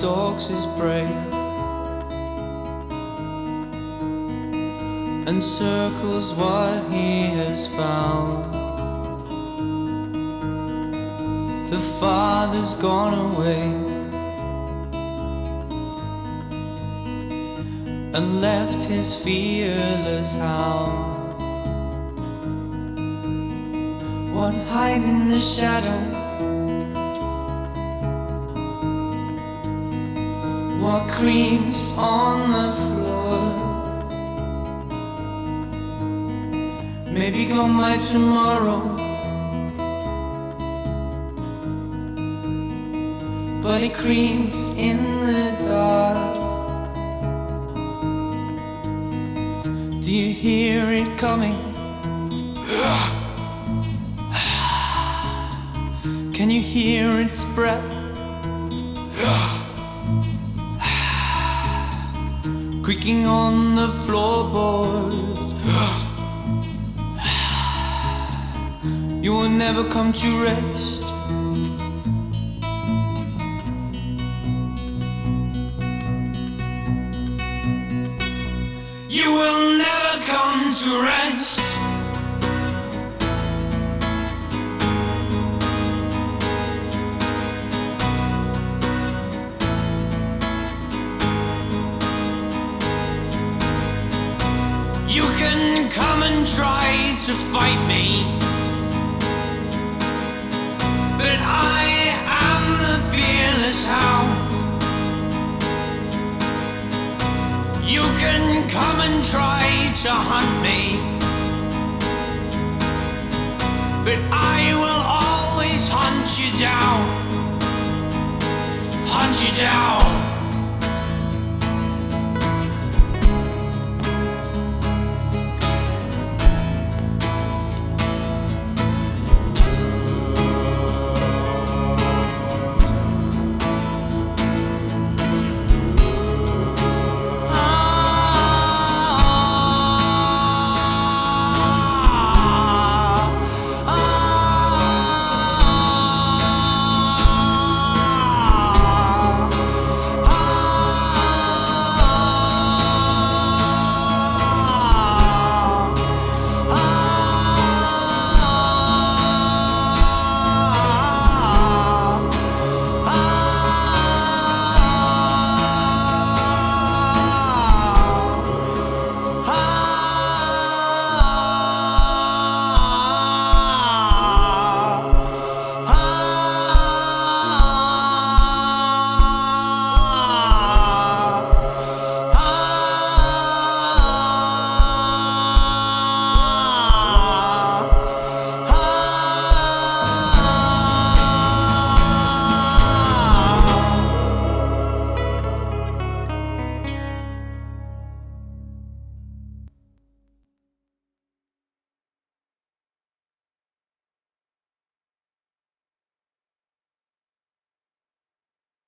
stalks his prey and circles what he has found. The father's gone away and left his fearless hound. What hides in the shadow? What creeps on the floor? Maybe gone by tomorrow, but it creeps in the dark. Do you hear it coming? Can you hear its breath? Creaking on the floorboards. You will never come to rest. You will never come to rest. You can come and try to fight me, but I am the fearless hound. You can come and try to hunt me, but I will always hunt you down. Hunt you down.